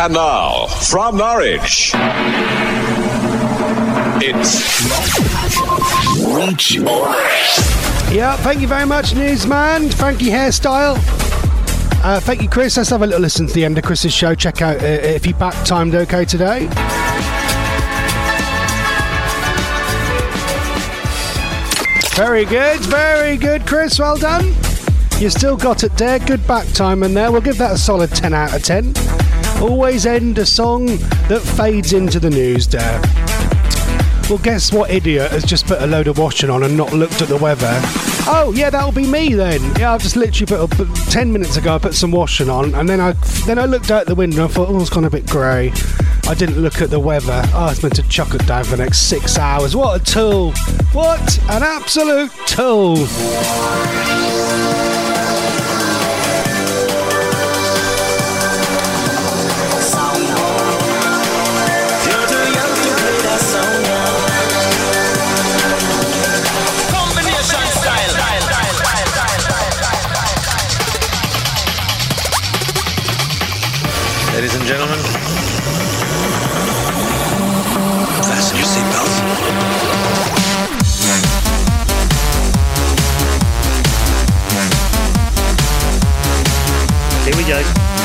And now, from Norwich, it's Reach On Air. Yeah, thank you very much, Newsman. Funky hairstyle. Thank you, Chris. Let's have a little listen to the end of Chris's show. Check out if he back timed okay today. Very good, Chris. Well done. You still got it there. Good back time in there. We'll give that a solid 10 out of 10. Always end a song that fades into the news there. Well, guess what idiot has just put a load of washing on and not looked at the weather? Oh, yeah, that'll be me then. Yeah, I've just literally put 10 minutes ago, I put some washing on, and then I looked out the window and I thought, oh, it's gone a bit grey. I didn't look at the weather. Oh, it's meant to chuck it down for the next 6 hours. What a tool. What an absolute tool. Ladies and gentlemen, fasten your seatbelts. Here we go.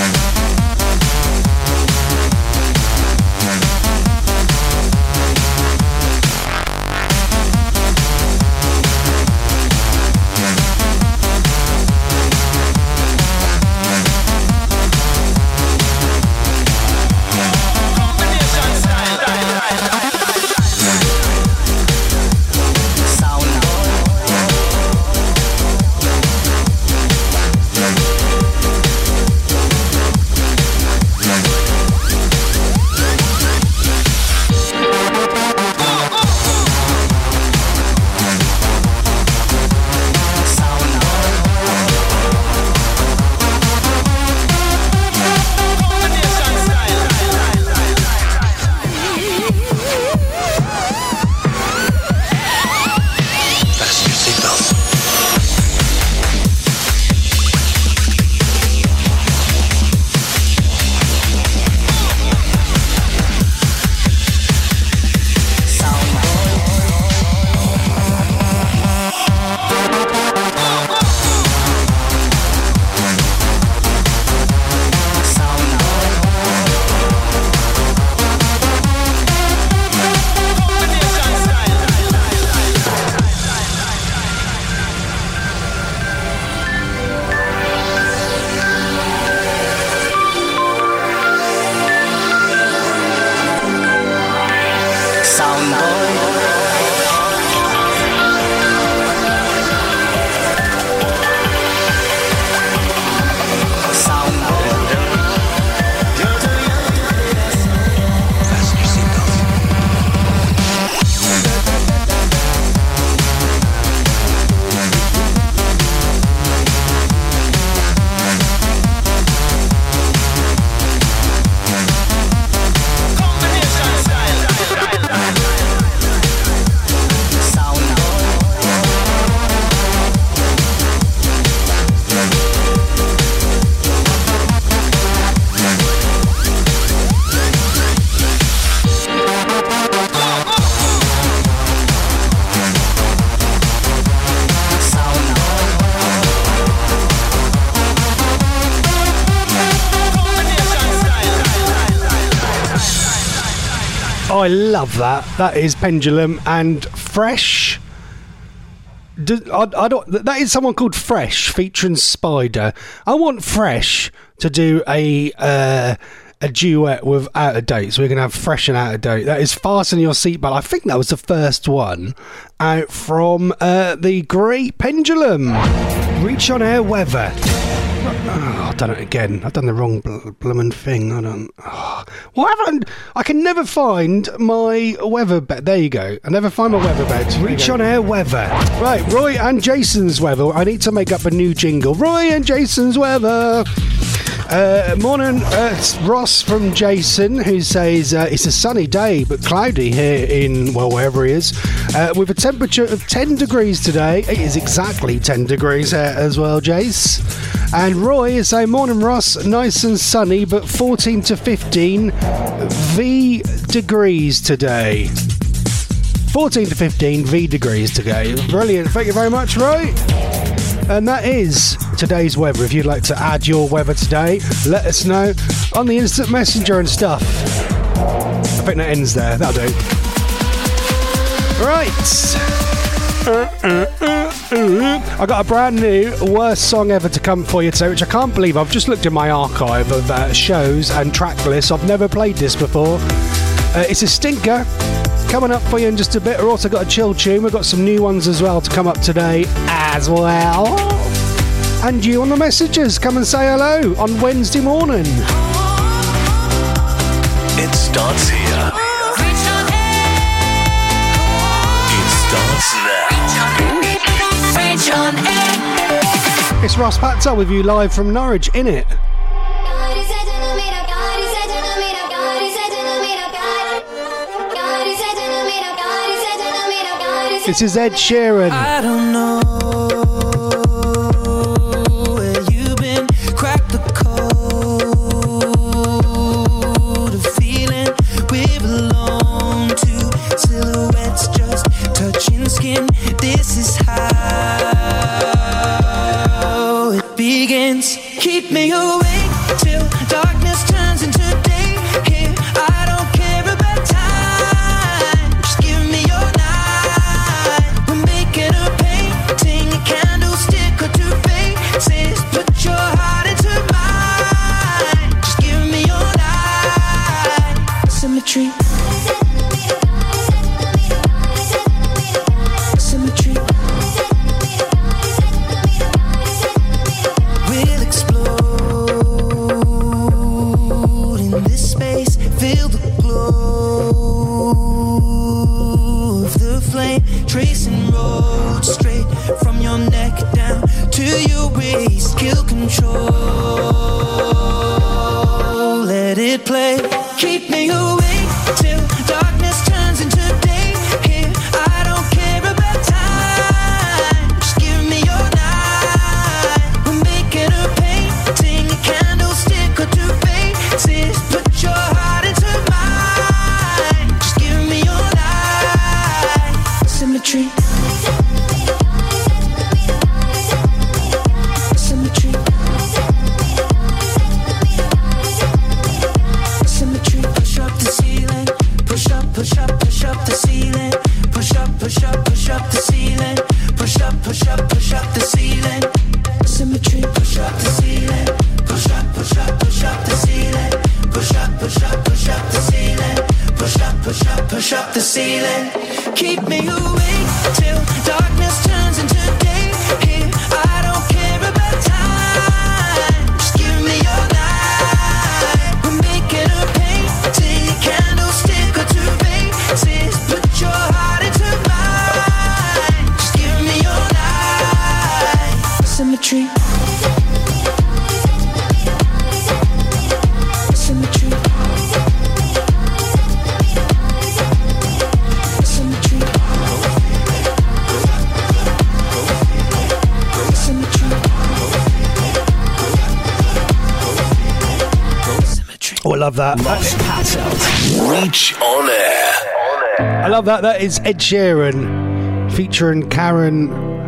I love that. That is Pendulum and Fresh. That is someone called Fresh featuring Spider. I want Fresh to do a duet with Out of Date, so we're going to have Fresh and Out of Date. That is Fasten Your Seatbelt. I think that was the first one out from the great Pendulum. Reach On Air weather. Oh, I've done it again. I've done the wrong blooming thing. I can never find my weather bed. There you go. I never find my weather bed. Reach On Air weather. Right, Roy and Jason's weather. I need to make up a new jingle. Roy and Jason's weather. Morning, Ross from Jason, who says it's a sunny day but cloudy here in, well, wherever he is, with a temperature of 10 degrees today. It is exactly 10 degrees here as well, Jace. And Roy is saying, morning Ross, nice and sunny, but 14 to 15 V degrees today. 14 to 15 V degrees today. Brilliant. Thank you very much, Roy. And that is today's weather. If you'd like to add your weather today, let us know on the instant messenger and stuff. I think that ends there. That'll do. Right. I got a brand new worst song ever to come for you today, which I can't believe. I've just looked in my archive of shows and track lists. I've never played this before. It's a stinker. Coming up for you in just a bit. We've also got a chill tune. We've got some new ones as well to come up today as well. And you on the messages, come and say hello on Wednesday morning. It starts here. It starts now. Reach on air. It's Ross Patzer with you live from Norwich, innit? This is Ed Sheeran. I don't know where you've been. Crack the code of feeling we belong to silhouettes just touching skin. This is how it begins. Keep me awake till darkness turns into day. Here I don't care about time. Just give me your night. We're making a painting, a candlestick or two faces. Put your heart into mine. Just give me your night. Symmetry. Symmetry. We'll explode in this space. Feel the glow of the flame, tracing roads straight from your neck down to your waist. Kill control, let it play. Keep me awake till darkness turns into day. Here I don't care about time. Just give me your night. We're making a painting, a candlestick or two faces. Put your heart into mine. Just give me your night. Symmetry. Symmetry. Symmetry. Push up the ceiling. Push up, push up, push up the ceiling. Push up, push up, push up the ceiling. Push up, push up, push up the ceiling. Symmetry. Push up the ceiling. Push up, push up, push up the ceiling. Push up, push up, push up the ceiling. Push up, push up, push up the ceiling. Keep me awake till darkness turns into day. Here I don't care about time. Just give me your night. We're making a painting, a candlestick or two faces. Put your heart into mine. Just give me your night. Symmetry. Symmetry. Symmetry. Symmetry. Oh, I love that. Ross Patzer. Reach on air. I love that. That is Ed Sheeran featuring Karen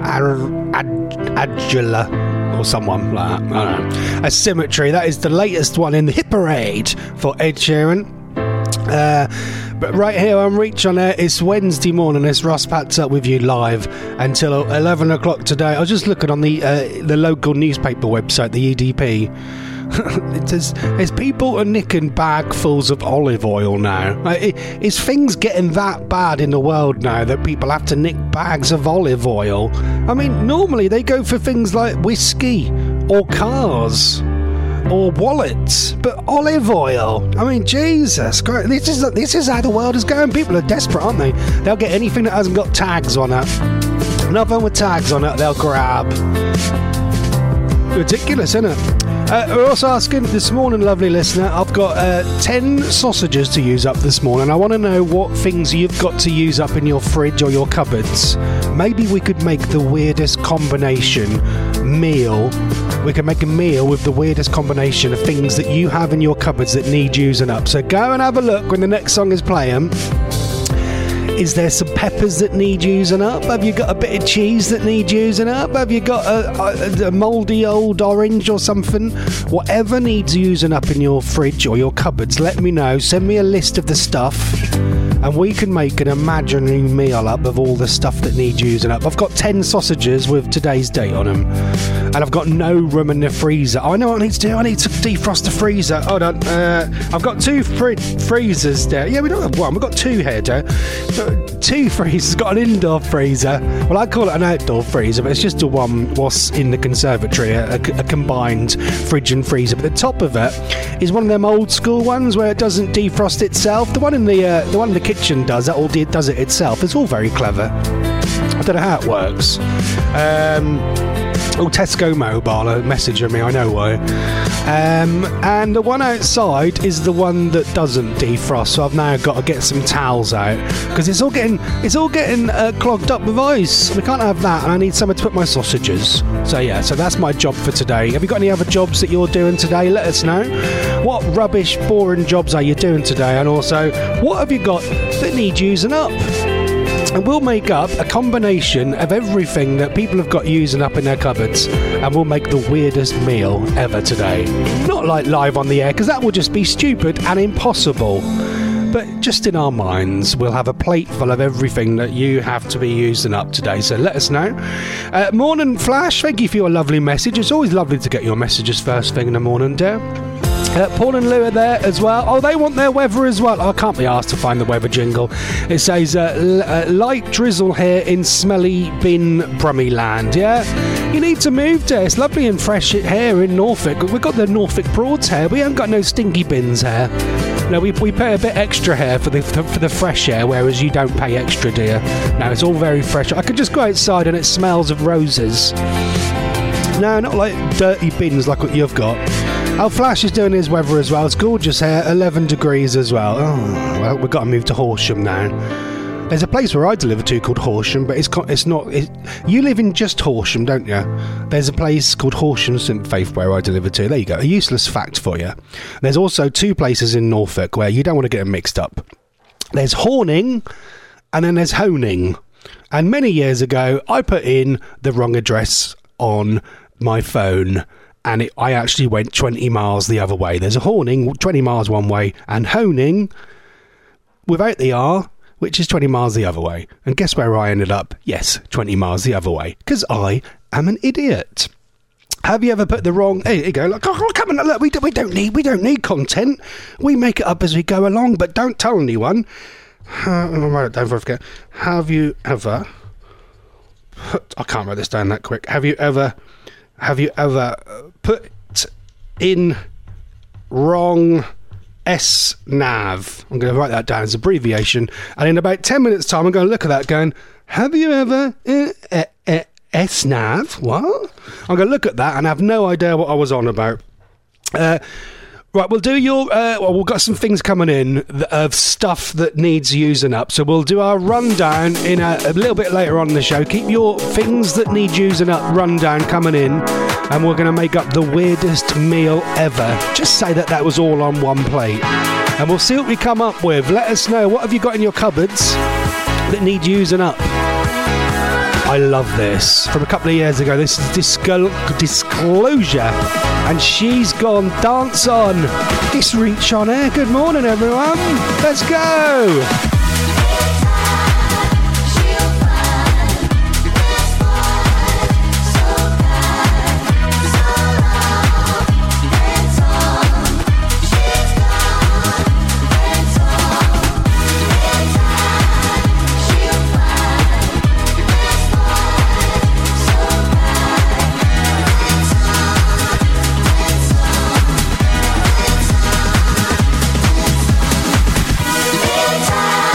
Adjula or someone like that. I don't know. A Symmetry. That is the latest one in the hit parade for Ed Sheeran. But right here on Reach on Air, it's Wednesday morning. It's Ross Patzer with you live until 11 o'clock today. I was just looking on the local newspaper website, the EDP. It says, there's people are nicking bagfuls of olive oil now. Is things getting that bad in the world now that people have to nick bags of olive oil? I mean, normally they go for things like whiskey or cars or wallets, but olive oil. I mean, Jesus Christ, this is how the world is going. People are desperate, aren't they? They'll get anything that hasn't got tags on it. Nothing with tags on it, they'll grab. Ridiculous, isn't it? We're also asking this morning, lovely listener, I've got 10 sausages to use up this morning. I want to know what things you've got to use up in your fridge or your cupboards. Maybe we could make the weirdest combination meal we can make a meal with the weirdest combination of things that you have in your cupboards that need using up. So go and have a look when the next song is playing. Is there some peppers that need using up? Have you got a bit of cheese that needs using up? Have you got a mouldy old orange or something? Whatever needs using up in your fridge or your cupboards, let me know. Send me a list of the stuff and we can make an imaginary meal up of all the stuff that needs using up. I've got 10 sausages with today's date on them and I've got no room in the freezer. I know what I need to do. I need to defrost the freezer. Hold on. I've got 2 freezers there. Yeah, we don't have one. We've got 2 here, Joe. 2 freezers, got an indoor freezer. Well, I call it an outdoor freezer, but it's just the one what's in the conservatory, a combined fridge and freezer. But the top of it is one of them old school ones where it doesn't defrost itself. The one in the kitchen does that, or does it itself. It's all very clever. I don't know how it works. Tesco Mobile are messaging me, I know why. And the one outside is the one that doesn't defrost, so I've now got to get some towels out because it's all getting clogged up with ice. We can't have that, and I need somewhere to put my sausages. So that's my job for today. Have you got any other jobs that you're doing today? Let us know. What rubbish, boring jobs are you doing today? And also, what have you got that need using up? And we'll make up a combination of everything that people have got using up in their cupboards, and we'll make the weirdest meal ever today. Not like live on the air, because that will just be stupid and impossible. But just in our minds, we'll have a plate full of everything that you have to be using up today. So let us know. Morning Flash, thank you for your lovely message. It's always lovely to get your messages first thing in the morning, dear. Paul and Lou are there as well. Oh, they want their weather as well. I can't be asked to find the weather jingle. It says light drizzle here in smelly bin Brummie land. Yeah, you need to move there. It's lovely and fresh here in Norfolk. We've got the Norfolk Broads here. We haven't got no stinky bins here. No, we pay a bit extra here for the fresh air, whereas you don't pay extra, dear. No, it's all very fresh. I could just go outside and it smells of roses. No, not like dirty bins like what you've got. Oh, Flash is doing his weather as well. It's gorgeous here, 11 degrees as well. Oh, well, we've got to move to Horsham now. There's a place where I deliver to called Horsham, but it's not. You live in just Horsham, don't you? There's a place called Horsham St Faith where I deliver to. There you go. A useless fact for you. There's also 2 places in Norfolk where you don't want to get them mixed up. There's Horning, and then there's Honing. And many years ago, I put in the wrong address on my phone. And I actually went 20 miles the other way. There's a Horning, 20 miles one way, and Honing, without the R, which is 20 miles the other way. And guess where I ended up? Yes, 20 miles the other way, because I am an idiot. Have you ever put the wrong... Hey, you go, like, oh, come on, look, we don't need content. We make it up as we go along, but don't tell anyone. Write it down before I forget. Have you ever... I can't write this down that quick. Have you ever put in wrong SNAV? I'm going to write that down as abbreviation, and in about 10 minutes time I'm going to look at that going, have you ever SNAV? What? I'm going to look at that and have no idea what I was on about. Right, we'll do your... we've got some things coming in of stuff that needs using up. So we'll do our rundown in a little bit later on in the show. Keep your things that need using up rundown coming in. And we're going to make up the weirdest meal ever. Just say that was all on one plate. And we'll see what we come up with. Let us know. What have you got in your cupboards that need using up? I love this. From a couple of years ago, this is Disclosure. And she's gone dance on. It's Reach on Air. Good morning, everyone. Let's go. Time.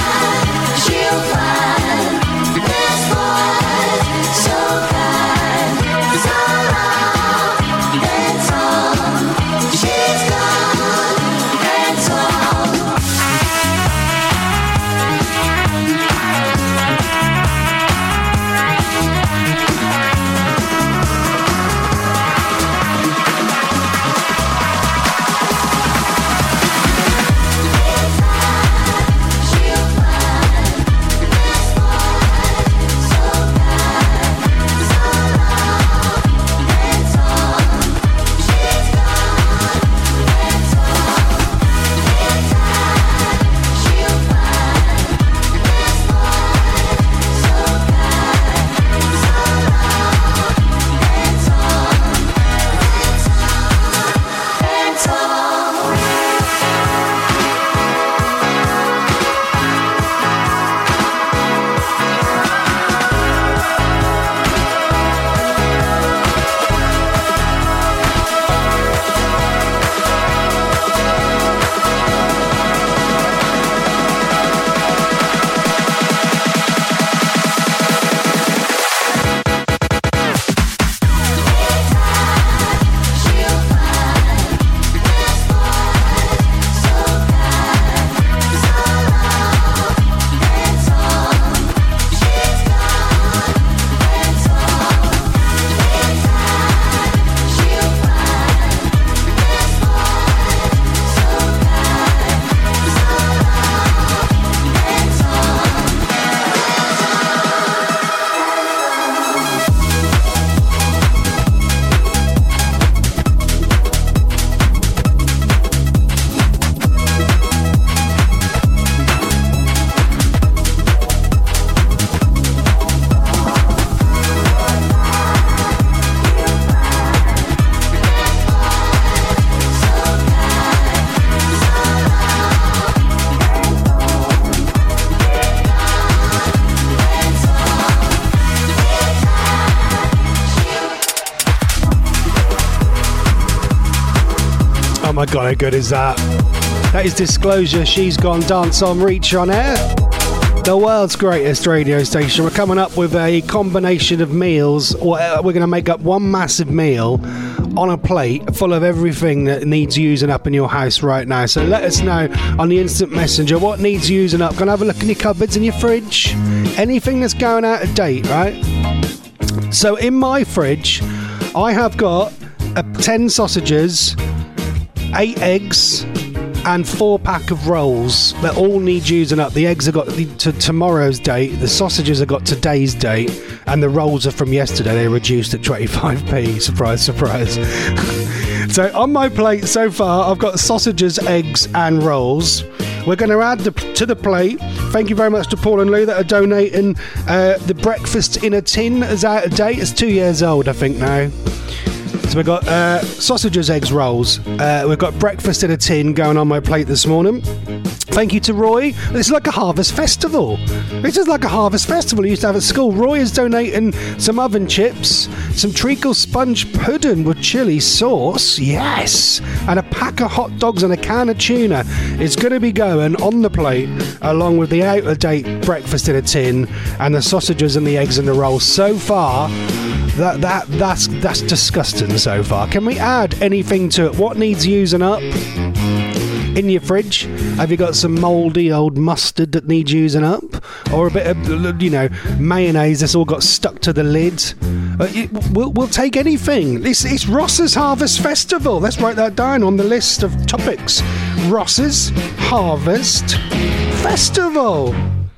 my God, how good is that? That is Disclosure, She's Gone, Dance On, Reach On Air. The world's greatest radio station. We're coming up with a combination of meals. We're going to make up one massive meal on a plate full of everything that needs using up in your house right now. So let us know on the instant messenger what needs using up. Gonna have a look in your cupboards, in your fridge. Anything that's going out of date, right? So in my fridge, I have got 10 sausages, 8 eggs, and 4 pack of rolls that all need using up. The eggs have got to tomorrow's date, the sausages have got today's date, and the rolls are from yesterday. They're reduced at 25p. Surprise, surprise. So on my plate so far, I've got sausages, eggs, and rolls. We're going to add to the plate. Thank you very much to Paul and Lou that are donating. The breakfast in a tin is out of date. It's 2 years old, I think, now. So we've got sausages, eggs, rolls. We've got breakfast in a tin going on my plate this morning. Thank you to Roy. This is like a harvest festival. This is like a harvest festival you used to have at school. Roy is donating some oven chips, some treacle sponge pudding with chili sauce, yes, and a pack of hot dogs and a can of tuna. It's going to be going on the plate along with the out-of-date breakfast in a tin and the sausages and the eggs and the rolls. So far, that's disgusting so far. Can we add anything to it? What needs using up? In your fridge, have you got some mouldy old mustard that needs using up? Or a bit of, mayonnaise that's all got stuck to the lid? We'll take anything. It's Ross's Harvest Festival. Let's write that down on the list of topics. Ross's Harvest Festival.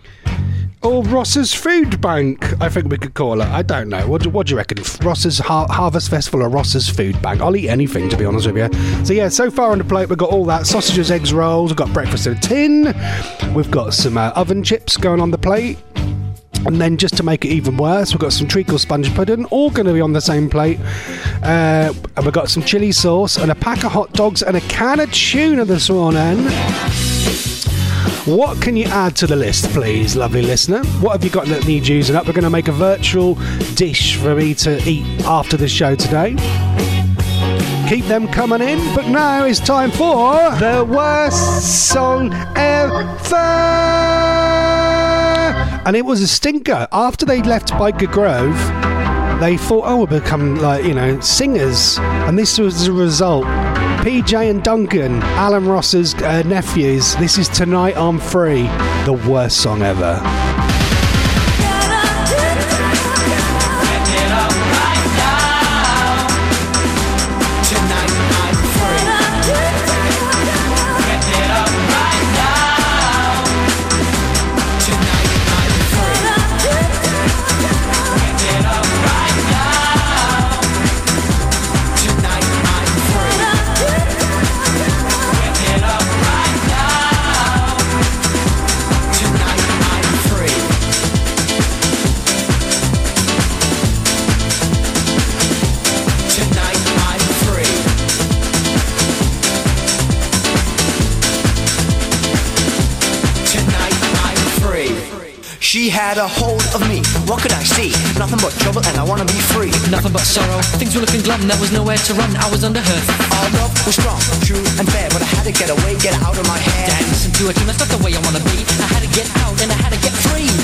Or Ross's Food Bank, I think we could call it. I don't know. What do you reckon? Ross's Harvest Festival or Ross's Food Bank? I'll eat anything, to be honest with you. So yeah, so far on the plate, we've got all that. Sausages, eggs, rolls. We've got breakfast in a tin. We've got some oven chips going on the plate. And then just to make it even worse, we've got some treacle sponge pudding, all going to be on the same plate. And we've got some chili sauce and a pack of hot dogs and a can of tuna this morning. What can you add to the list, please, lovely listener? What have you got that needs using up? We're going to make a virtual dish for me to eat after the show today. Keep them coming in, but now it's time for the worst song ever. And it was a stinker. After they left Biker Grove, they thought, we'll become singers. And this was the result. PJ and Duncan, Alan Ross's nephews. This is Tonight I'm Free, the worst song ever. She had a hold of me, what could I see? Nothing but trouble and I wanna be free. Nothing but sorrow, things were looking glum, there was nowhere to run, I was under her. Our love was strong, true and fair, but I had to get away, get out of my hair. Dad, listen to it, and that's not the way I wanna be. I had to get out and I had to get free.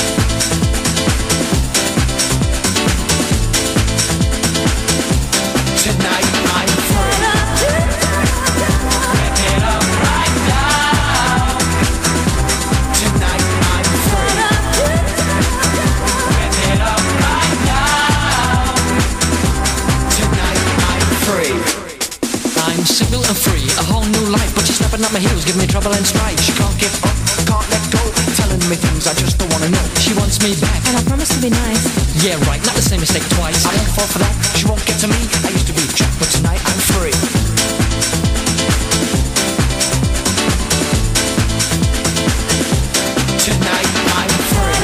Tonight I'm free. Get up right now. Tonight I'm free. Get up right now. Tonight I'm free. I'm single and free, a whole new life, but she's snapping at my heels, giving me trouble and strife. She can't give up, can't let go, telling me things I just don't wanna know. She wants me back, and I promise to be nice. Yeah, right, not the same mistake twice. I won't fall for that, she won't get to me. I used to be trapped, but tonight I'm free. Tonight I'm free.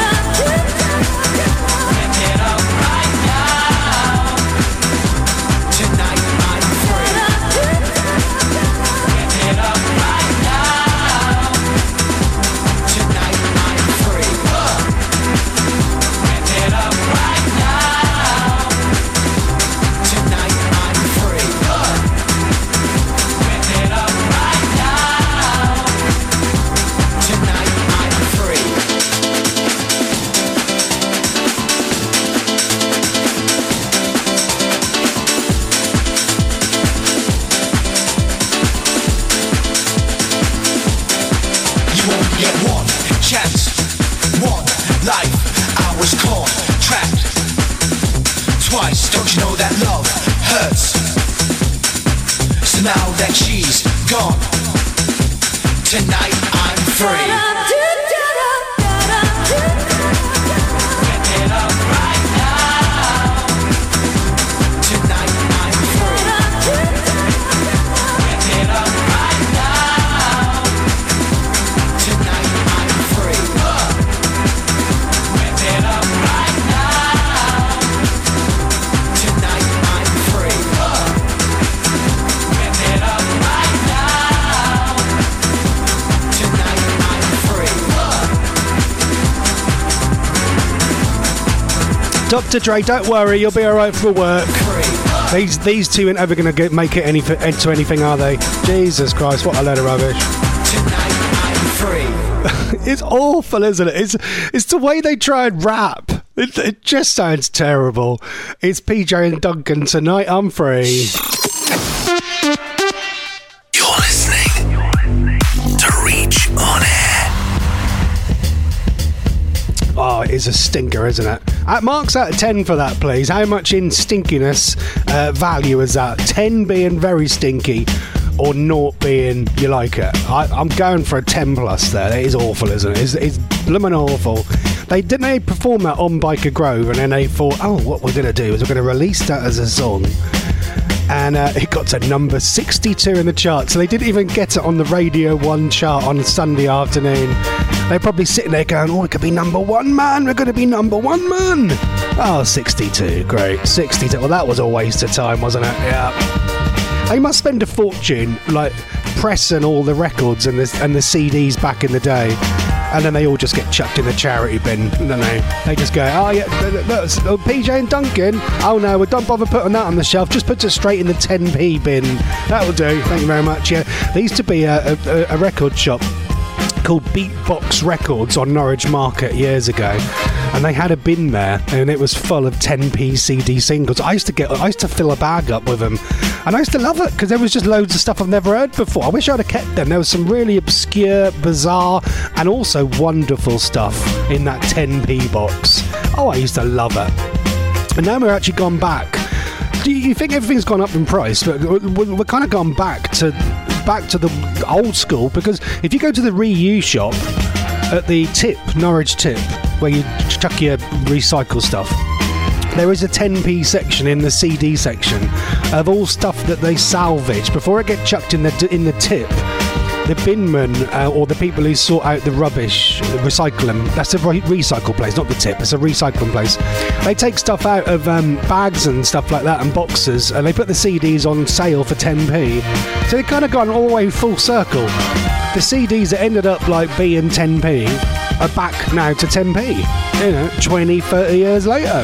Get up right now. Tonight I'm free. Get up right now. Tonight I'm free. Get up right now. Tonight now that she's gone. Tonight I'm free. Dr. Dre, don't worry, you'll be alright for work. These two ain't ever going to make it into anything, are they? Jesus Christ, what a load of rubbish. Tonight I'm free. It's awful, isn't it? It's the way they try and rap. It just sounds terrible. It's PJ and Duncan, Tonight I'm Free. You're listening to Reach On Air. Oh, it is a stinker, isn't it? Marks out of 10 for that, please. How much in stinkiness value is that? 10 being very stinky, or 0 being you like it? I'm going for a 10 plus there. It is awful, isn't it? It's blooming awful. They perform that on Biker Grove, and then they thought, oh, what we're going to do is we're going to release that as a song. And it got to number 62 in the chart. So they didn't even get it on the Radio 1 chart on Sunday afternoon. They're probably sitting there going, oh, it could be number 1, man. We're going to be number 1, man. Oh, 62. Great. 62. Well, that was a waste of time, wasn't it? Yeah. They must spend a fortune, like, pressing all the records and the CDs back in the day. And then they all just get chucked in the charity bin, don't they? They just go, oh yeah, look, PJ and Duncan. Oh no, well, don't bother putting that on the shelf. Just put it straight in the 10p bin. That'll do. Thank you very much. Yeah, there used to be a record shop called Beatbox Records on Norwich Market years ago, and they had a bin there, and it was full of 10p CD singles. I used to fill a bag up with them, and I used to love it because there was just loads of stuff I've never heard before. I wish I'd have kept them. There was some really obscure, bizarre, and also wonderful stuff in that 10p box. Oh, I used to love it. And now we're actually gone back. Do you think everything's gone up in price? But we're kind of gone back to the old school, because if you go to the reuse shop at the Tip, Norwich Tip, where you chuck your recycle stuff, there is a 10p section in the CD section of all stuff that they salvage before it gets chucked in the tip. The binman or the people who sort out the rubbish, recycle them. That's a recycle place, not the tip. It's a recycling place. They take stuff out of bags and stuff like that and boxes, and they put the CDs on sale for 10p. So they've kind of gone all the way full circle. The CDs that ended up like being 10p are back now to 10p. You know, 20, 30 years later.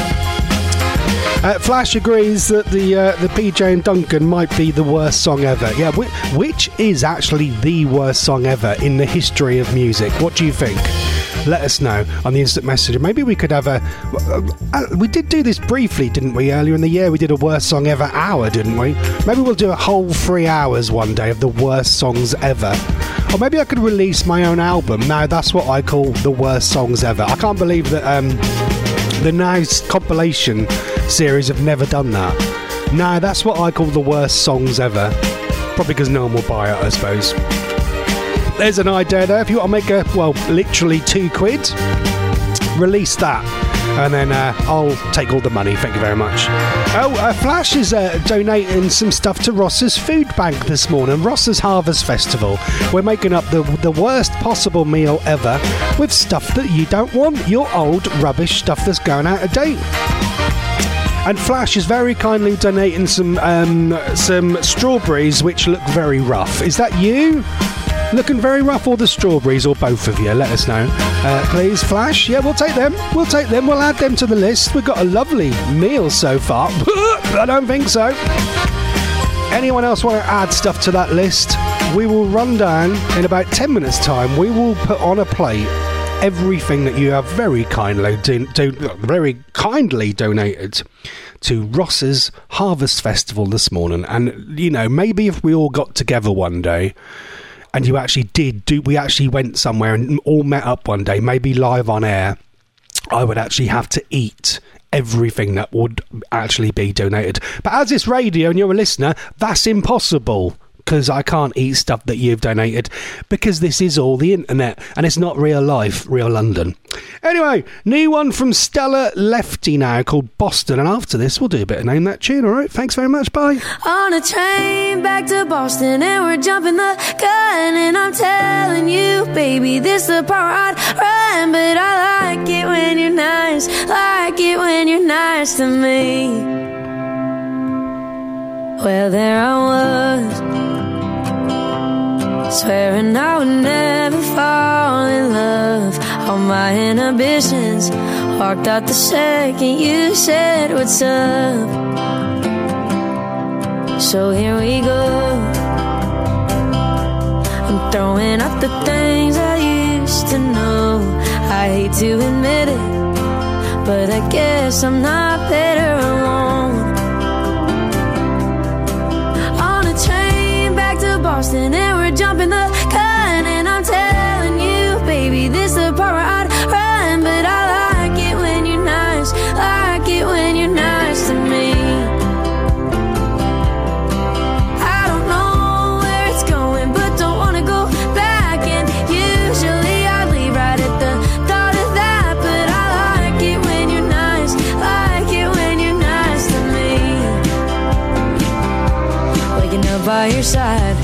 Flash agrees that the PJ and Duncan might be the worst song ever. Yeah, which is actually the worst song ever in the history of music? What do you think? Let us know on the instant messenger. Maybe we could have we did do this briefly, didn't we? Earlier in the year, we did a worst song ever hour, didn't we? Maybe we'll do a whole 3 hours one day of the worst songs ever. Or maybe I could release my own album. Now that's what I call the worst songs ever. I can't believe that the Nice compilation series have never done that. No, that's what I call the worst songs ever. Probably because no one will buy it, I suppose. There's an idea there. If you want to make literally £2, release that, and then I'll take all the money. Thank you very much. Flash is donating some stuff to Ross's food bank this morning. Ross's Harvest Festival. We're making up the worst possible meal ever with stuff that you don't want. Your old rubbish stuff that's going out of date. And Flash is very kindly donating some strawberries which look very rough. Is that you? Looking very rough, or the strawberries, or both of you? Let us know. Please, Flash. Yeah, we'll take them. We'll add them to the list. We've got a lovely meal so far. I don't think so. Anyone else want to add stuff to that list? We will run down in about 10 minutes' time. We will put on a plate everything that you have very kindly donated to Ross's Harvest Festival this morning. And, you know, maybe if we all got together one day and you actually we actually went somewhere and all met up one day, maybe live on air, I would actually have to eat everything that would actually be donated. But as it's radio and you're a listener, that's impossible, because I can't eat stuff that you've donated, because this is all the internet and it's not real life, real London. Anyway, new one from Stella Lefty now called Boston, and after this we'll do a bit of Name That Tune. Alright, thanks very much, bye. On a train back to Boston and we're jumping the gun, and I'm telling you, baby, this the part I'd run, but I like it when you're nice, like it when you're nice to me. Well, there I was, swearing I would never fall in love. All my inhibitions walked out the second you said what's up. So here we go, I'm throwing out the things I used to know. I hate to admit it, but I guess I'm not better alone. On a train back to Boston and we're jumping the gun, and I'm telling you, baby, this the part where I'd run, but I like it when you're nice, like it when you're nice to me. I don't know where it's going, but don't wanna go back, and usually I leave right at the thought of that, but I like it when you're nice, like it when you're nice to me. Waking up by your side,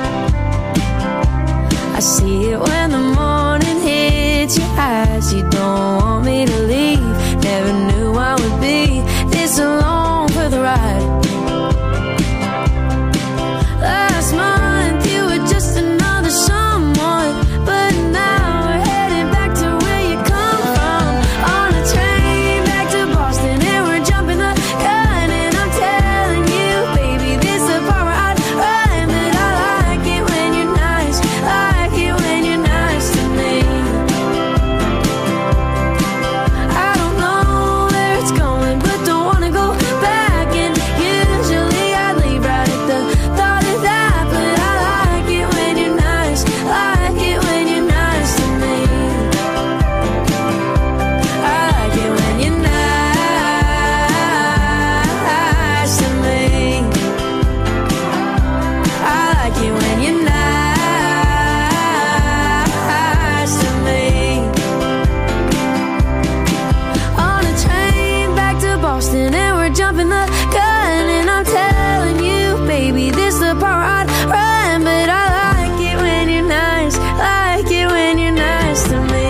I see it when the morning hits your eyes. You don't want me to leave, never knew I would be this alone for the ride. Last month you were just another someone, but now we're headed back to where you come from. On a train back to Boston and we're jumping the gun, and I'm telling you, baby, this the part where I'd run, but I like it when you're nice, like it when you're nice to me. I don't know where it's going, but don't wanna go back, and usually I leave right at the thought of that, but I like it when you're nice, like it when you're nice to me. I like it when you're nice to me. I like it when you're nice to me. On a train back to Boston and we're jumping the gun, and I'm telling you, baby, this the part I'd run, but I like it when you're nice, like it when you're nice to me.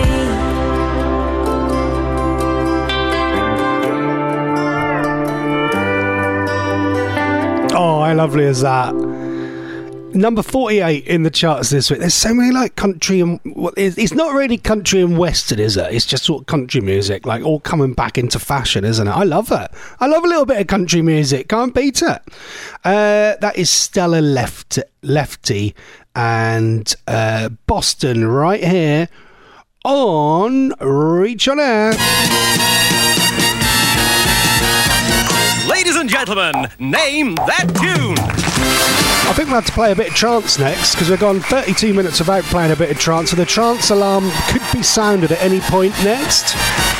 Oh, how lovely is that? Number 48 in the charts this week. There's so many like country and it's not really country and western, is it? It's just sort of country music, like all coming back into fashion, isn't it? I love it. I love a little bit of country music. Can't beat it. That is Stella Lefty and Boston right here on Reach On Air. Ladies and gentlemen, name that tune. I think we'll have to play a bit of trance next, because we've gone 32 minutes without playing a bit of trance, so the trance alarm could be sounded at any point next.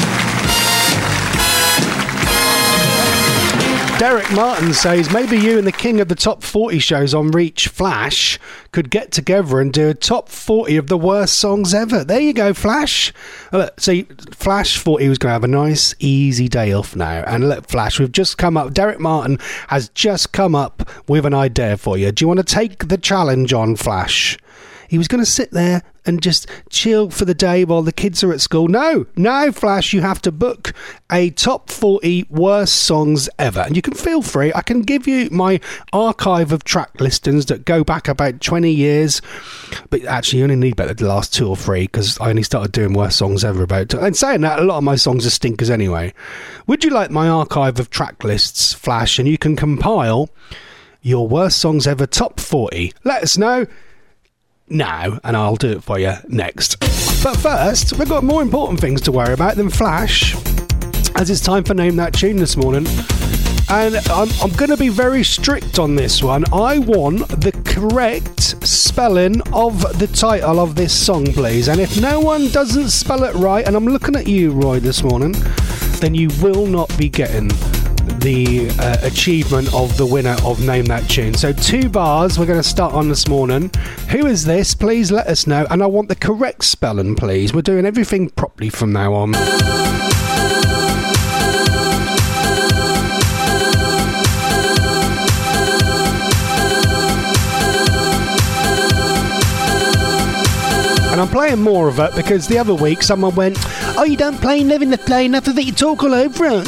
Derek Martin says maybe you and the king of the top 40 shows on Reach, Flash, could get together and do a top 40 of the worst songs ever. There you go, Flash. Look, see, Flash thought he was going to have a nice, easy day off now. And look, Flash, we've just come up. Derek Martin has just come up with an idea for you. Do you want to take the challenge on, Flash? He was going to sit there and just chill for the day while the kids are at school. No, Flash, you have to book a top 40 worst songs ever. And you can feel free. I can give you my archive of track listings that go back about 20 years. But actually, you only need about the last 2 or 3, because I only started doing worst songs ever about... And saying that, a lot of my songs are stinkers anyway. Would you like my archive of track lists, Flash? And you can compile your worst songs ever top 40. Let us know now, and I'll do it for you next. But first, we've got more important things to worry about than Flash, as it's time for Name That Tune this morning. And I'm going to be very strict on this one. I want the correct spelling of the title of this song, please. And if no one doesn't spell it right, and I'm looking at you, Roy, this morning, then you will not be getting the achievement of the winner of Name That Tune. So 2 bars we're going to start on this morning. Who is this? Please let us know. And I want the correct spelling, please. We're doing everything properly from now on. And I'm playing more of it because the other week someone went, "Oh, you don't play Living the Play enough of it, you talk all over it."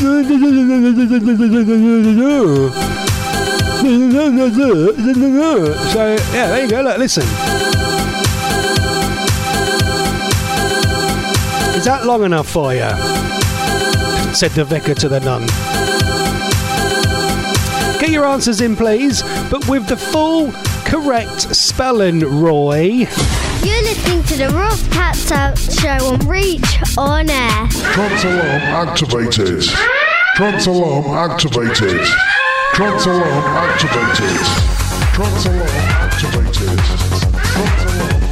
So, yeah, there you go. Look, listen. Is that long enough for you? Said the vicar to the nun. Get your answers in, please, but with the full correct spelling, Roy. You're listening to the Rob Cats Out Show on Reach On Air. Trance alarm activated. Trance alarm activated. Trance alarm activated. Trance alarm activated. Trance alarm activated.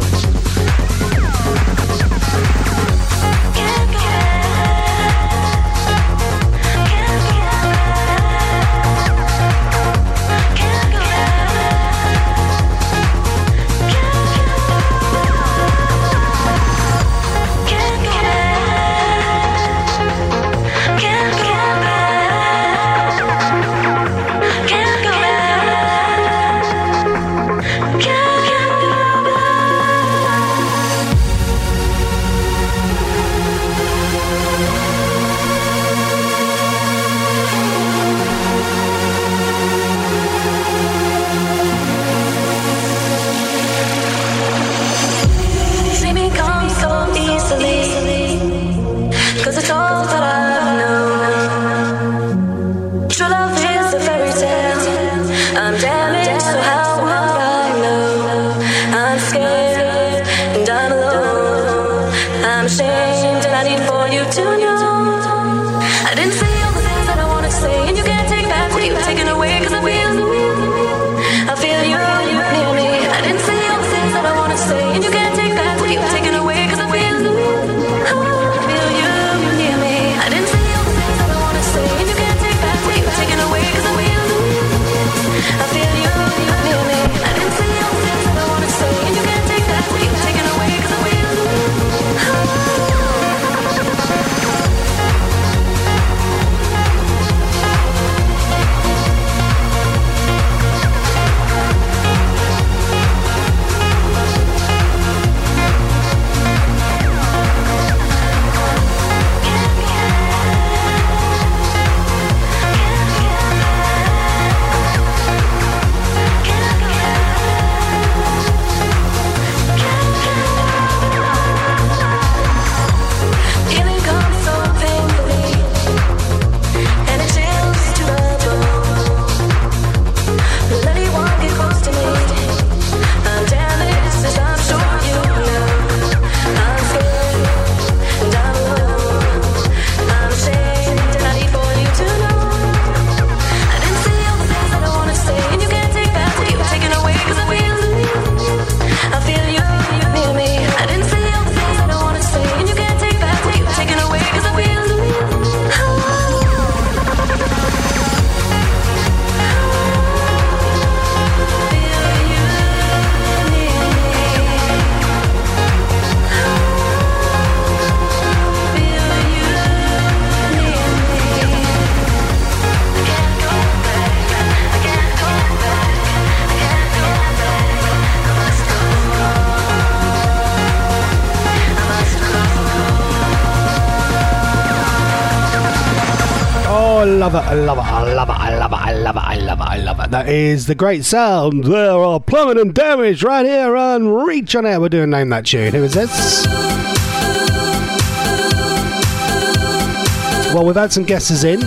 I love it. That is the great sound. There are Plumbing and Damage right here on Reach On Air. We're doing Name That Tune. Who is this? Well, we've had some guesses in.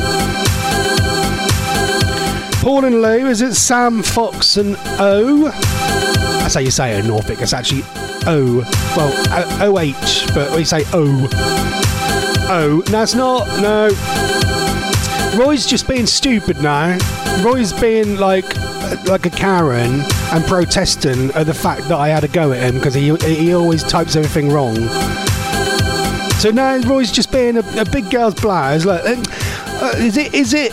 Paul and Lou, is it Sam, Fox and O? That's how you say it in Norfolk. It's actually O. Well, O-H, but we say O. O. No, it's not. No. Roy's just being stupid now. Roy's being like a Karen and protesting at the fact that I had a go at him because he always types everything wrong. So now Roy's just being a big girl's blouse. Like, is it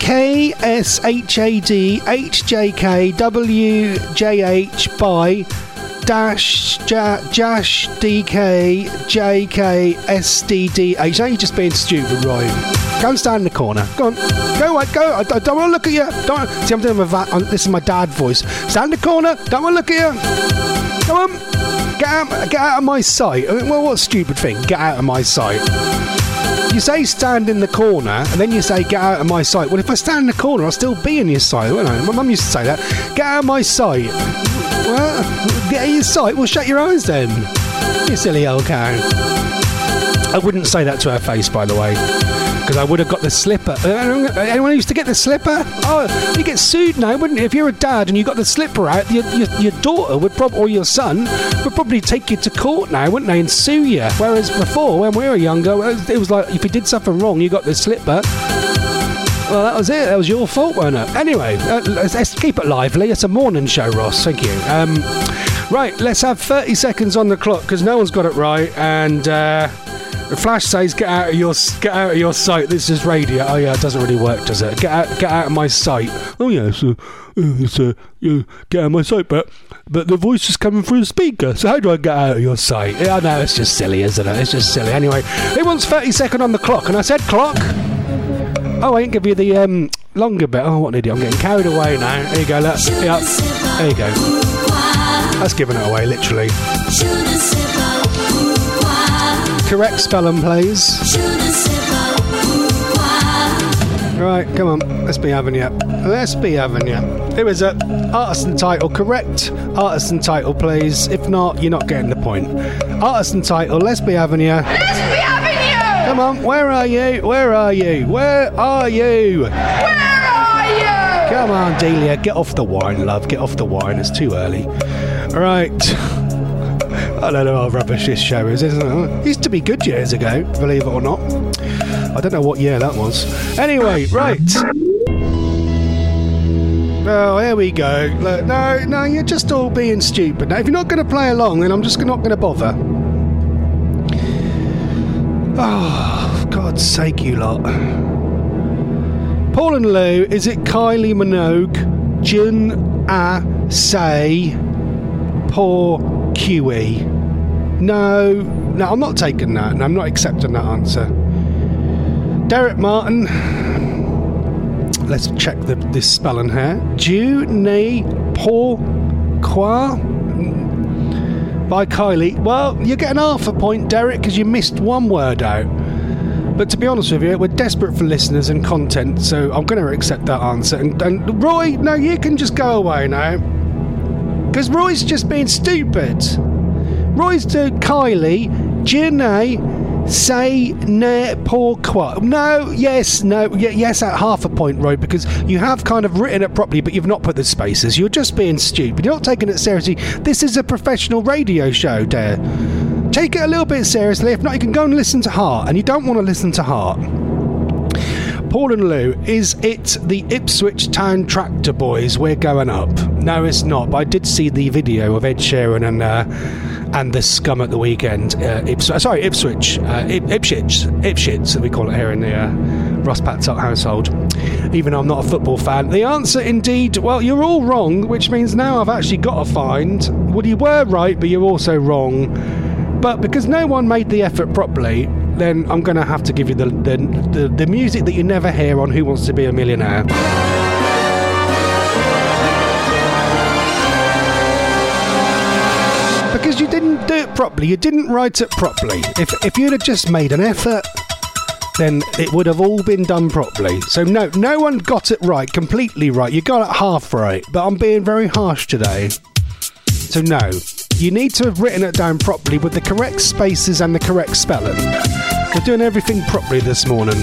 KSHADHJKWJH by dash Jash DK JK SDDH? Now you're just being stupid, Roy. Go and stand in the corner. Go on. Go away. Go. I don't want to look at you. Don't. See, I'm doing this is my dad voice. Stand in the corner. Don't want to look at you. Come on. Get out of my sight. Well, what a stupid thing. Get out of my sight. You say stand in the corner, and then you say get out of my sight. Well, if I stand in the corner, I'll still be in your sight, won't I? My mum used to say that. Get out of my sight. Well, get out of your sight. Well, shut your eyes then. You silly old cow. I wouldn't say that to her face, by the way, because I would have got the slipper. Anyone used to get the slipper? Oh, you get sued now, wouldn't you? If you're a dad and you got the slipper out, your daughter would or your son would probably take you to court now, wouldn't they, and sue you? Whereas before, when we were younger, it was like if you did something wrong, you got the slipper. Well, that was it. That was your fault, wasn't it? Anyway, let's keep it lively. It's a morning show, Ross. Thank you. Right, let's have 30 seconds on the clock because no one's got it right, and the flash says get out of your sight. This is radio. Oh yeah, it doesn't really work, does it? Get out of my sight. Oh yeah, so get out of my sight, but the voice is coming through the speaker. So how do I get out of your sight? Yeah, I know, it's just silly, isn't it? It's just silly. Anyway, it wants 30 seconds on the clock, and I said clock. Oh, I didn't give you the longer bit. Oh, what an idiot! I'm getting carried away now. There you go. Look. Yep. There you go. That's giving it away, literally. Correct spelling, please. Right, come on. Let's be having you. Let's be having you. Here is it. Artist and title. Correct artist and title, please. If not, you're not getting the point. Artist and title. Let's be having you. Let's be having you! Come on. Where are you? Where are you? Where are you? Where are you? Come on, Delia. Get off the wine, love. Get off the wine. It's too early. Right. I don't know how rubbish this show is, isn't it? It used to be good years ago, believe it or not. I don't know what year that was. Anyway, right. Oh, here we go. Look, no, you're just all being stupid. Now, if you're not going to play along, then I'm just not going to bother. Oh, for God's sake, you lot. Paul and Lou, is it Kylie Minogue, Jun A Say, Poor QE? No, I'm not taking that. No, I'm not accepting that answer. Derek Martin. Let's check this spelling here. June Pour Quoi by Kylie. Well, you're getting half a point, Derek, because you missed one word out. But to be honest with you, we're desperate for listeners and content, so I'm going to accept that answer. And Roy, no, you can just go away now. Because Roy's just being stupid. Roy's to Kylie, Janae, say ne pourquoi. No, yes, at half a point, Roy, because you have kind of written it properly, but you've not put the spaces. You're just being stupid. You're not taking it seriously. This is a professional radio show, dear. Take it a little bit seriously. If not, you can go and listen to Heart, and you don't want to listen to Heart. Paul and Lou, is it the Ipswich Town Tractor Boys? We're going up. No, it's not. But I did see the video of Ed Sheeran and the scum at the weekend. Ipswich. Ipshits, we call it here in the Ross Patzelt household. Even though I'm not a football fan. The answer, indeed, well, you're all wrong, which means now I've actually got to find. Well, you were right, but you're also wrong. But because no one made the effort properly, then I'm going to have to give you the music that you never hear on Who Wants to Be a Millionaire. Because you didn't do it properly. You didn't write it properly. If you'd have just made an effort, then it would have all been done properly. So no one got it right, completely right. You got it half right. But I'm being very harsh today. So no. You need to have written it down properly with the correct spaces and the correct spelling. We're doing everything properly this morning.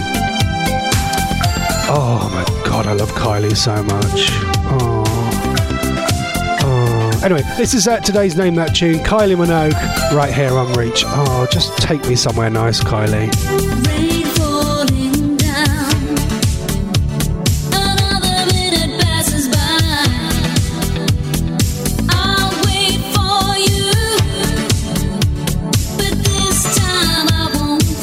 Oh my God, I love Kylie so much. Oh. Anyway, this is today's Name That Tune. Kylie Minogue, right here on Reach. Oh, just take me somewhere nice, Kylie. Wait for you, but this time I won't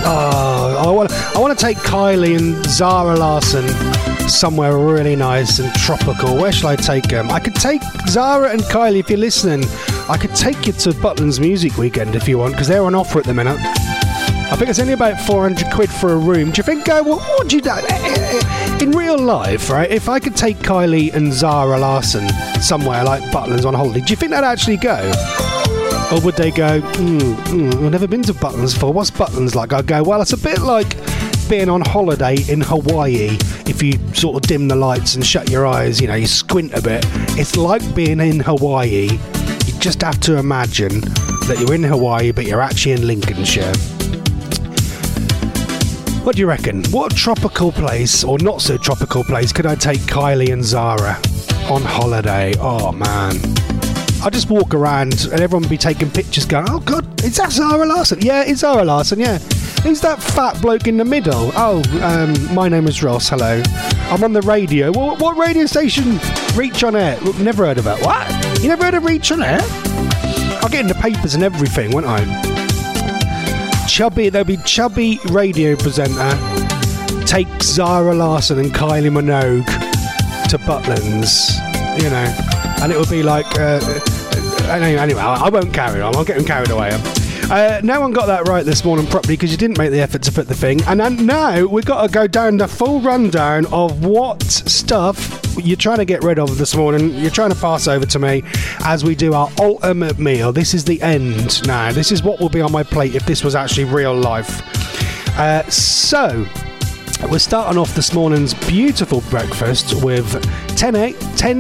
Oh, I want to take Kylie and Zara Larsson somewhere really nice and tropical. Where shall I take them? I could take Zara and Kylie, if you're listening. I could take you to Butlins Music Weekend if you want, because they're on offer at the minute. I think it's only about 400 quid for a room. Do you think, what would you do? In real life, right, if I could take Kylie and Zara Larsson somewhere like Butlins on holiday, do you think they'd actually go? Or would they go, I've never been to Butlins before. What's Butlins like? I'd go, well, it's a bit like being on holiday in Hawaii. If you sort of dim the lights and shut your eyes, you squint a bit. It's like being in Hawaii. You just have to imagine that you're in Hawaii, but you're actually in Lincolnshire. What do you reckon? What tropical place, or not so tropical place, could I take Kylie and Zara on holiday? Oh, man. I'd just walk around and everyone would be taking pictures going, oh, God, is that Zara Larsson? Yeah, it's Zara Larsson, yeah. Who's that fat bloke in the middle? Oh, my name is Ross, hello. I'm on the radio. What radio station? Reach on Air. Never heard of it. What? You never heard of Reach on Air? I'll get in the papers and everything, won't I? There'll be chubby radio presenter take Zara Larsson and Kylie Minogue to Butlins, and it would be like, anyway, I won't carry on, I'm getting carried away. No one got that right this morning properly because you didn't make the effort to put the thing, and then now we've got to go down the full rundown of what stuff you're trying to get rid of this morning. You're trying to pass over to me as we do our ultimate meal. This is the end now. This is what will be on my plate if this was actually real life. So we're starting off this morning's beautiful breakfast with 8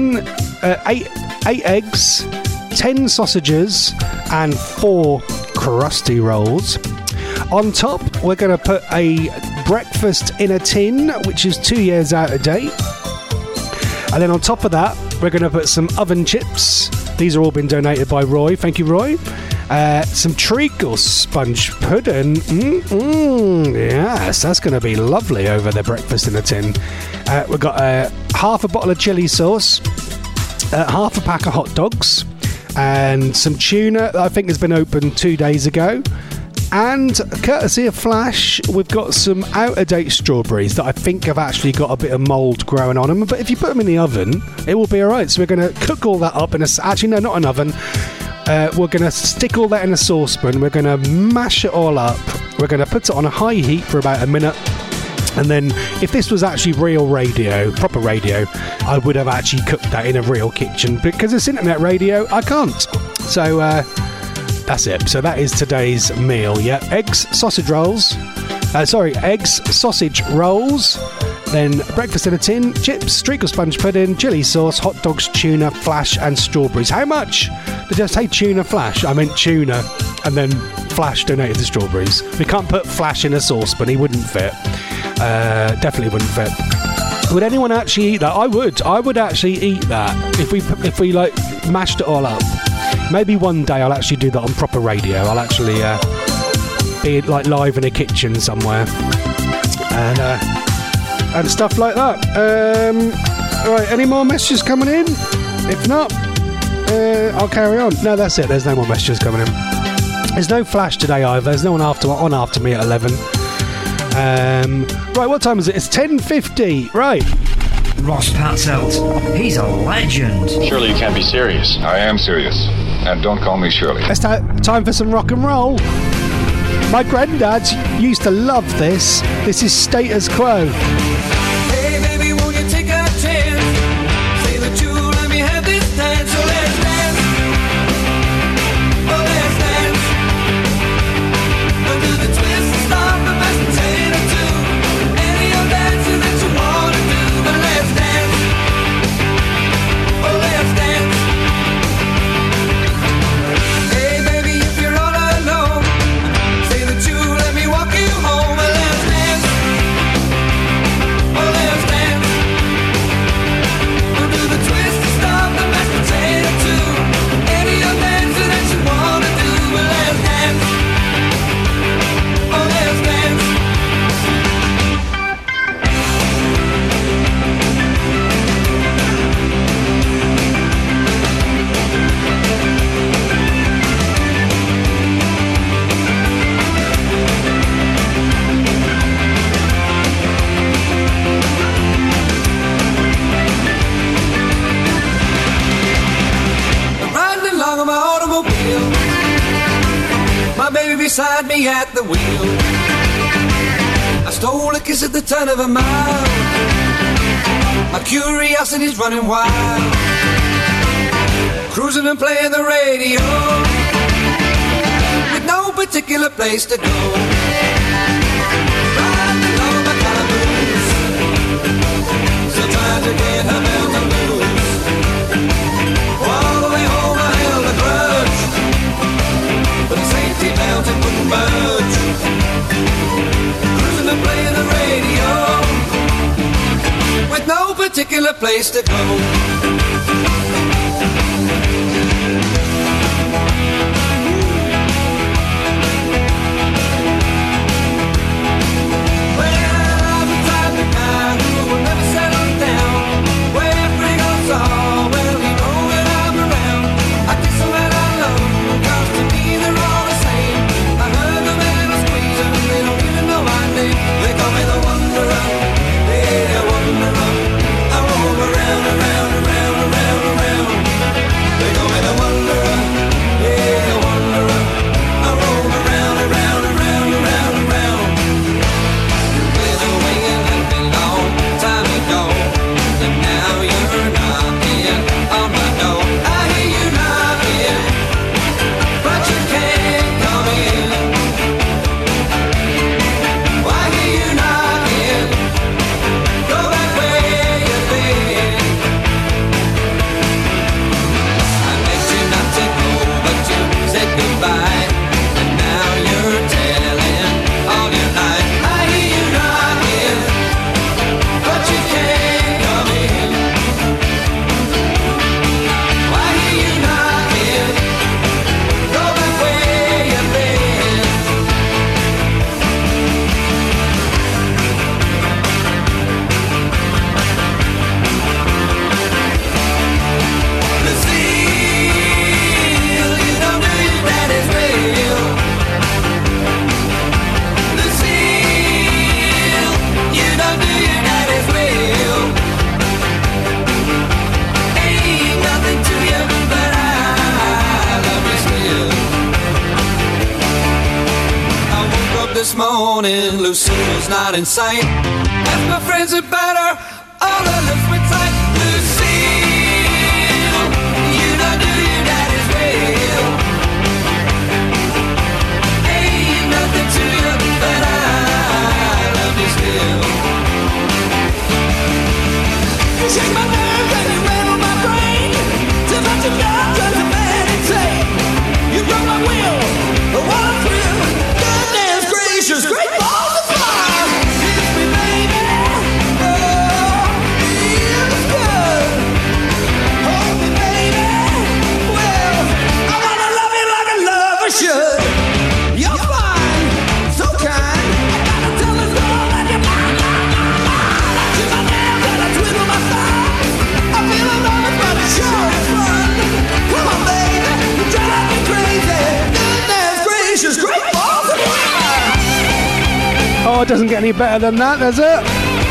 eggs, 10 sausages and 4 crusty rolls. On top, we're going to put a breakfast in a tin, which is 2 years out of date. And then on top of that, we're going to put some oven chips. These are all been donated by Roy. Thank you, Roy. Some treacle sponge pudding. Yes, that's going to be lovely over the breakfast in a tin. We've got half a bottle of chili sauce, half a pack of hot dogs, and some tuna that I think has been opened 2 days ago. And courtesy of Flash, we've got some out-of-date strawberries that I think have actually got a bit of mould growing on them. But if you put them in the oven, it will be all right. So we're going to cook all that up in actually, no, not an oven. We're going to stick all that in a saucepan. We're going to mash it all up. We're going to put it on a high heat for about a minute. And then if this was actually real radio, proper radio, I would have actually cooked that in a real kitchen. Because it's internet radio, I can't. So that's it. So that is today's meal, yeah. Eggs, sausage rolls. Then breakfast in a tin, chips, treacle sponge pudding, chili sauce, hot dogs, tuna, Flash and strawberries. How much? Did I say tuna Flash? I meant tuna and then Flash donated the strawberries. We can't put Flash in a saucepan, he wouldn't fit. Definitely wouldn't fit. Would anyone actually eat that? I would actually eat that if we like mashed it all up. Maybe one day I'll actually do that on proper radio. I'll actually be like live in a kitchen somewhere and stuff like that. Right, any more messages coming in? If not, I'll carry on. No, that's it. There's no more messages coming in. There's no Flash today either. There's no one on after me at 11. Right, what time is it? It's 10:50. Right. Ross Patzelt, he's a legend. Surely you can't be serious. I am serious. And don't call me Shirley. It's time for some rock and roll. My granddad used to love this. This is Status Quo. Hey baby, won't you take a chance? Say that you let me have this dance. So let's dance. Oh, let's dance. We'll do the twist and stop the best and 10 or 2. Any of dancing that you wanna do. But let's dance. Oh, let's dance. Hey baby, if you're all alone, say that you let me walk you home. Well, let's dance. Oh, beside me at the wheel. I stole a kiss at the turn of a mile. My curiosity's running wild. Cruising and playing the radio with no particular place to go. Riding along my calaboose, still trying to get her mountain blues. All the way home I held a grudge, but the safety belt it wouldn't budge. Cruising and playing the radio with no particular place to go. Lucille's not in sight. Ask my friends about her, all her lips were tight. Lucille, you don't do your daddy's will. Ain't nothing to you, but I love you still. You shake my nerves and you rattle my brain. Too much of love doesn't meditate. You broke my will, but while I'm through, goodness gracious, great balls of fire. Kiss me, baby. Oh, feels good. Hold me, baby. Well, I wanna love you like a lover should. You're fine, so kind. I gotta tell this girl that you're mine. She's my nails and I twiddle my thumbs. I feel alone, but it sure is fun. Come on, baby, you drive me crazy. Goodness gracious, great balls of fire. Oh, it doesn't get any better than that, does it?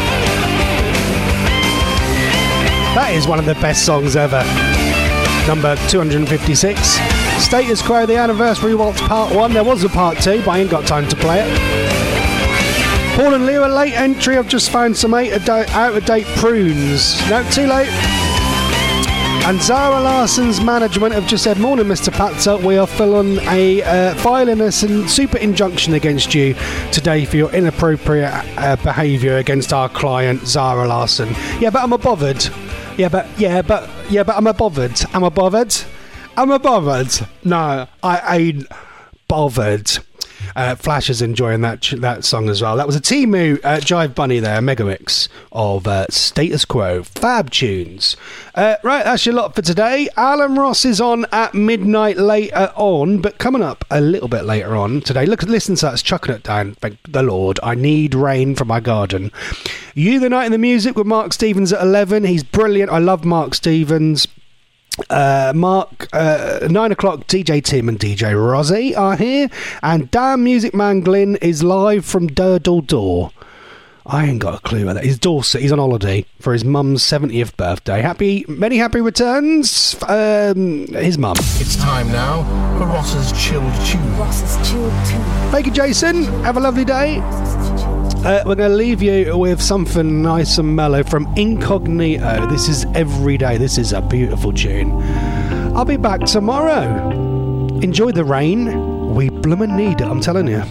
That is one of the best songs ever. Number 256. Status Quo, the Anniversary Waltz Part 1. There was a Part 2, but I ain't got time to play it. Paul and Leo, a late entry. I've just found some out-of-date prunes. No, too late. And Zara Larsson's management have just said, morning, Mr. Patzer. We are filing a super injunction against you today for your inappropriate behaviour against our client, Zara Larsson. Yeah, but I'm a bothered. Yeah, but I'm a bothered. I'm a bothered. No, I ain't bothered. Flash is enjoying that song as well. That was a Timu Jive Bunny there, mega mix of Status Quo, fab tunes. Right, that's your lot for today. Alan Ross is on at midnight later on, but coming up a little bit later on today. Listen to that, it's chucking it down. Thank the Lord. I need rain for my garden. You the Night in the Music with Mark Stevens at 11. He's brilliant. I love Mark Stevens. Mark, 9 o'clock, DJ Tim and DJ Rozzy are here, and Damn Music Man Glyn is live from Durdle Door. I ain't got a clue about that. He's Dorset. He's on holiday for his mum's 70th birthday. Many happy returns. His mum. It's time now for Ross's Chilled Tune. Thank you, Jason. Have a lovely day. We're going to leave you with something nice and mellow from Incognito. This is Every Day. This is a beautiful tune. I'll be back tomorrow. Enjoy the rain. We bloomin' need it, I'm telling you.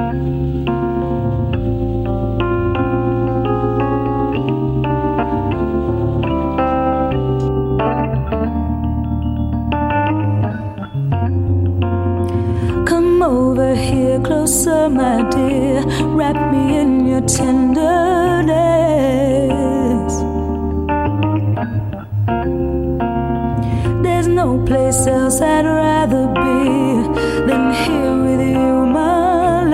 Over here closer, my dear, wrap me in your tenderness. There's no place else I'd rather be than here with you, my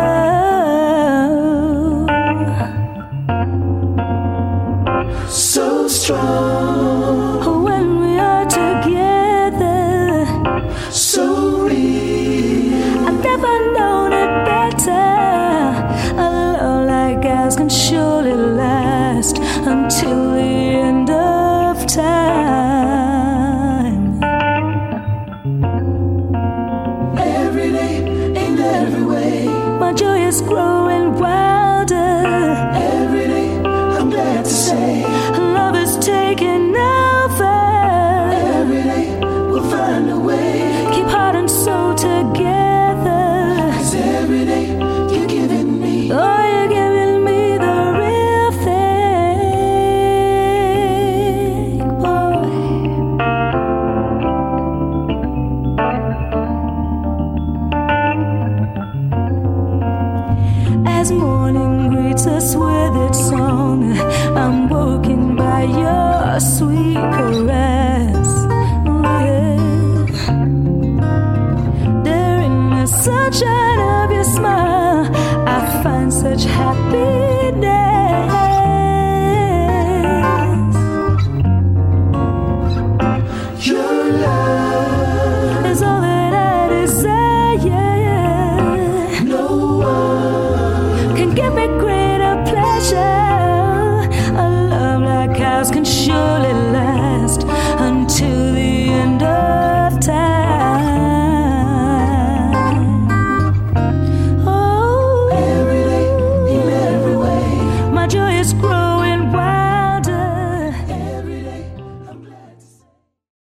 love. So strong when we are together, so real. I've never known it better. A love like ours can surely last until the end of time. Every day, in every way, my joy is growing wilder. Every day, I'm glad to say, love is taking over. Every day, we'll find a way. Keep heart and soul together. 'Cause every day, you're giving me, oh, you're giving me the real thing, boy. As morning greets us with its song, I'm woken by your sweet caress. Yeah. There in the sunshine of your smile, I find such happiness. Your love is all that I desire. No one can give me